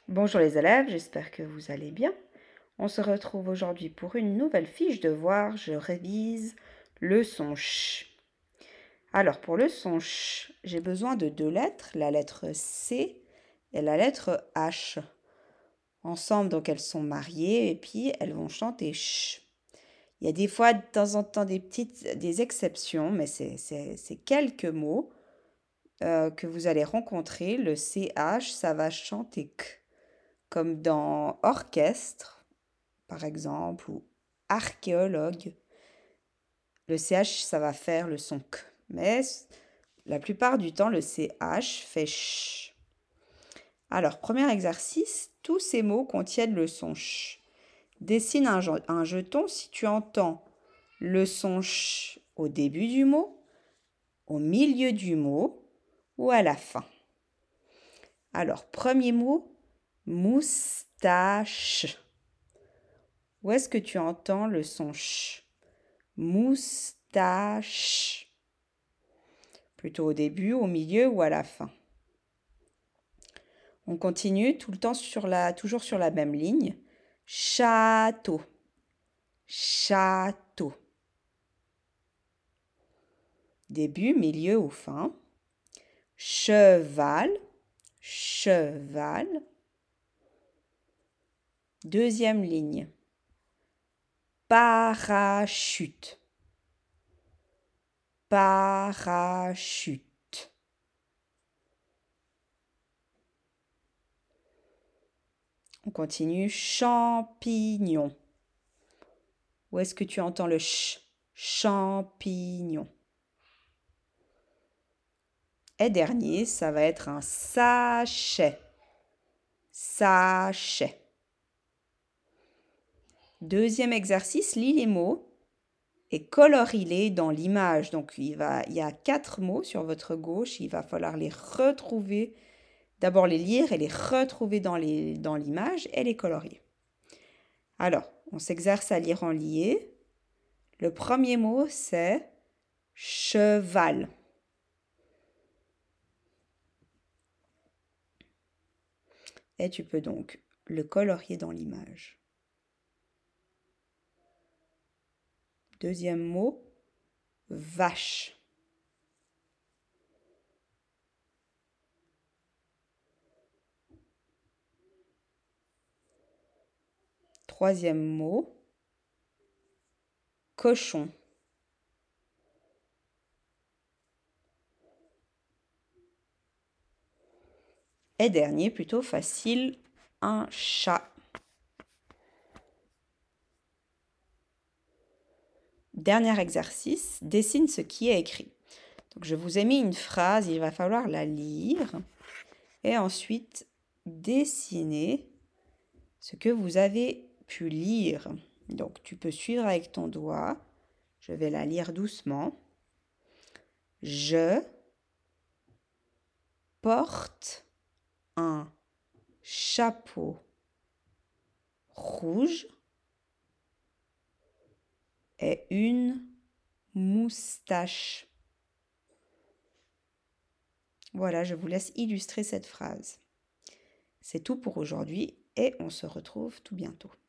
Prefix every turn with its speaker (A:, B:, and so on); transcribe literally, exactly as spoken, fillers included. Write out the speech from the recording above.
A: Bonjour les élèves, j'espère que vous allez bien. On se retrouve aujourd'hui pour une nouvelle fiche de devoir. Je révise le son ch. Alors pour le son ch, j'ai besoin de deux lettres, la lettre C et la lettre H. Ensemble, donc elles sont mariées et puis elles vont chanter ch. Il y a des fois de temps en temps des petites des exceptions, mais c'est, c'est, c'est quelques mots euh, que vous allez rencontrer. Le C H, ça va chanter k, comme dans orchestre, par exemple, ou archéologue. Le C H, ça va faire le son k. Mais la plupart du temps, le C H fait ch. Alors, premier exercice, tous ces mots contiennent le son ch. Dessine un, un jeton si tu entends le son ch au début du mot, au milieu du mot ou à la fin. Alors, premier mot, moustache. Où est-ce que tu entends le son ch? Moustache. Plutôt au début, au milieu ou à la fin. On continue tout le temps sur la, toujours sur la même ligne. Château. Château. Début, milieu ou fin. Cheval. Cheval. Deuxième ligne. Parachute. Parachute. On continue. Champignon. Où est-ce que tu entends le ch? Champignon. Et dernier, ça va être un sachet. Sachet. Deuxième exercice, lis les mots et colorie-les dans l'image. Donc, il, va, il y a quatre mots sur votre gauche. Il va falloir les retrouver. D'abord les lire et les retrouver dans, les, dans l'image et les colorier. Alors, on s'exerce à lire en lié. Le premier mot, c'est cheval. Et tu peux donc le colorier dans l'image. Deuxième mot, vache. Troisième mot, cochon. Et dernier, plutôt facile, un chat. Dernier exercice, dessine ce qui est écrit. Donc je vous ai mis une phrase, il va falloir la lire et ensuite dessiner ce que vous avez pu lire. Donc tu peux suivre avec ton doigt. Je vais la lire doucement. Je porte un chapeau rouge et une moustache. Voilà, je vous laisse illustrer cette phrase. C'est tout pour aujourd'hui et on se retrouve tout bientôt.